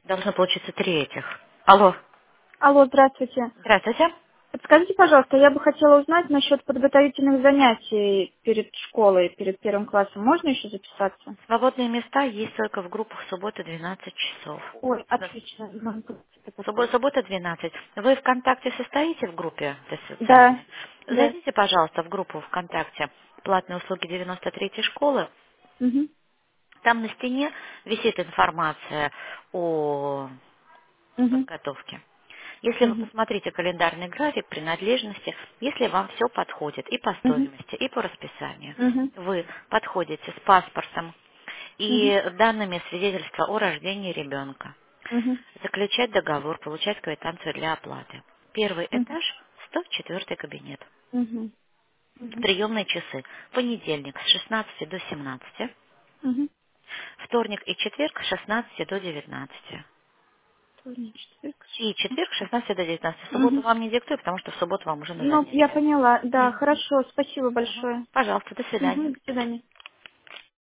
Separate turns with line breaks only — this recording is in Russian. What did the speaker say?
Должно получиться 3 этих. Алло.
Алло, здравствуйте.
Здравствуйте.
Подскажите, пожалуйста, я бы хотела узнать насчет подготовительных занятий перед школой, перед первым классом. Можно еще записаться?
Свободные места есть только в группах суббота 12 часов.
Ой,
Да.
отлично.
Суббота 12. Вы ВКонтакте состоите в группе
Да,
социальной?
да.
Зайдите, пожалуйста, в группу ВКонтакте «Платные услуги 93-й школы».
Угу,
Там на стене висит информация о
угу,
подготовке. Если вы
угу,
посмотрите календарный график принадлежности, если вам все подходит и по
угу,
стоимости, и по расписанию,
угу,
вы подходите с паспортом
угу,
и данными свидетельства о рождении ребенка,
угу,
заключать договор, получать квитанцию для оплаты. Первый этаж, 104 кабинет.
угу, угу,
Приемные часы. Понедельник с 16 до 17,
угу.
вторник и четверг с 16 до 19.
Вторник, четверг,
И четверг с 16 до 19. В субботу
Угу.
вам не диктую, потому что в субботу вам уже на
Ну, я
занятия.
поняла. Да,
Мгм.
хорошо. Спасибо
Мгм.
большое.
Пожалуйста, до
Угу,
свидания.
до свидания.